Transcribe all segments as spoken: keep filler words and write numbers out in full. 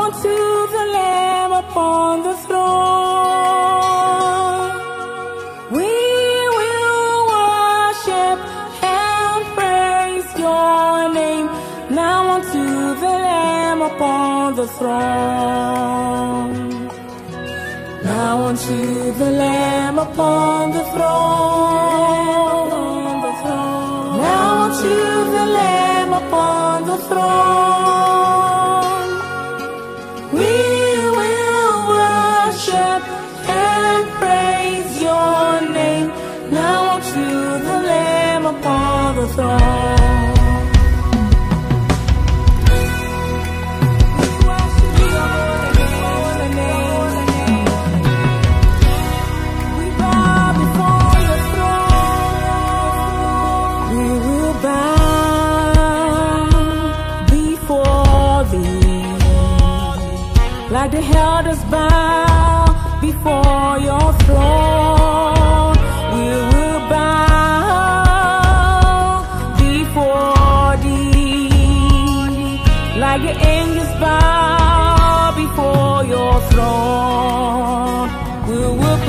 unto the Lamb upon the throne. We will worship and praise your name. Now unto the Lamb upon the throne. Now unto the Lamb upon the throne. Now unto the Lamb upon the throne. We will worship and praise your name. Now unto the Lamb upon the throne. Like the elders bow before your throne, we will bow before thee. Like the angels bow before your throne, we will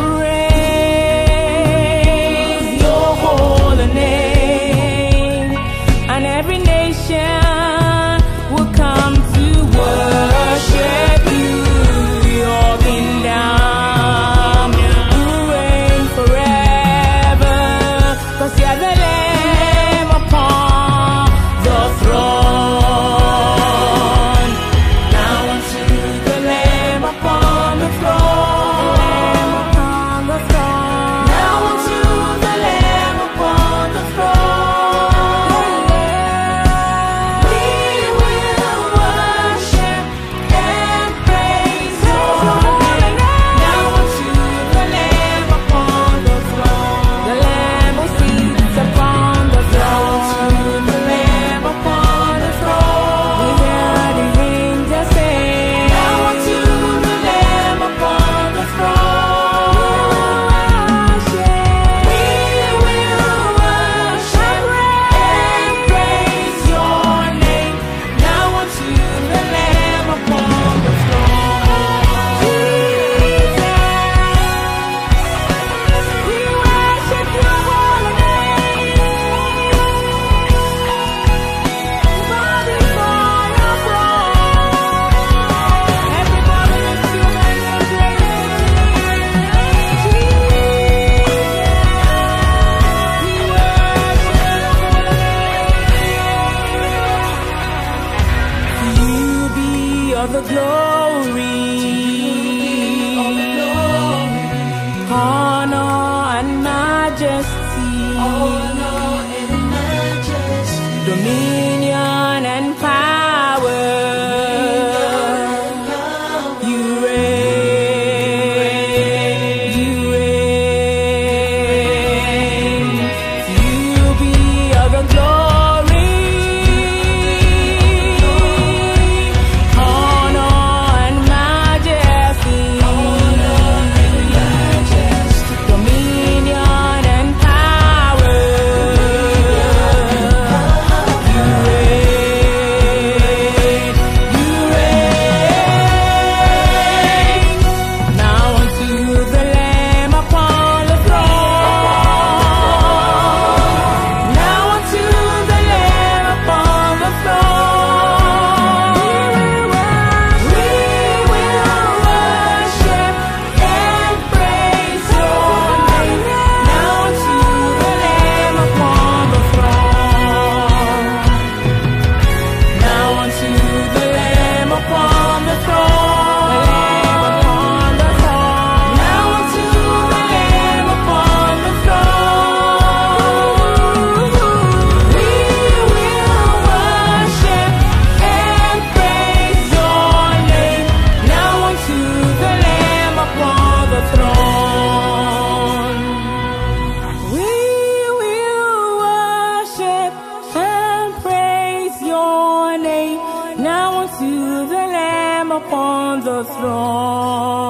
praise your holy name, and every nation will come to worship you. The glory, honor and majesty, dominion and power. You reign, you reign. To you be all the glory. Now unto the Lamb upon the throne.